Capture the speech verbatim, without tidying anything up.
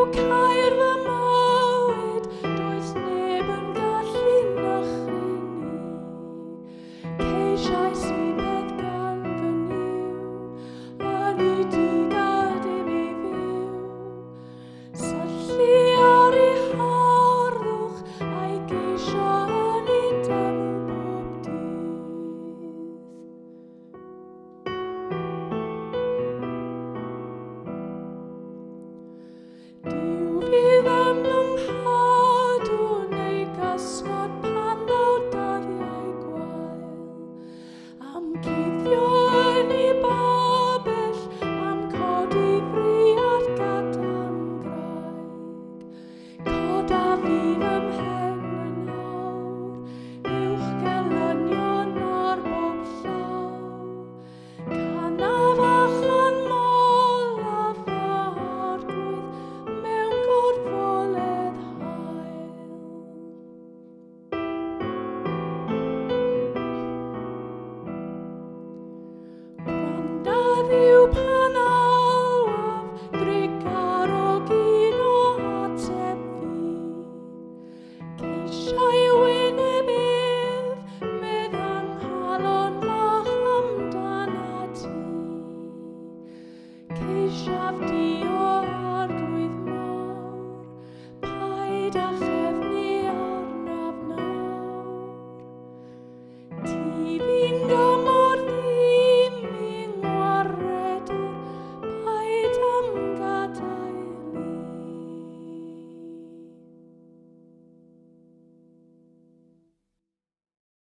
caer fy mywyd, does neb yn gallu nychu ni. Ceisiais i beth gan fy niw, yn I digad i mi fyw. Syllu ar ei harddwch a'i geisio yn I deml bob dydd. Dyw fydd ymlynghadw neu gysgod pan ddaw dyddiau gwael, am cuddio yn I babell, am codi friad gadarn graig. Coda fi fy mhen yn awr, uwch gelynion ar bob llaw. Canaf a chan mol a fy arglwydd mewn gorfoledd hael. Gwrandaf yw pan alwaf, drigarog un o ateb fi. Ceisiau wyneb ef, meddan nghalon bach amdana ti. Ceisiaf di o arglwydd mawr, paid â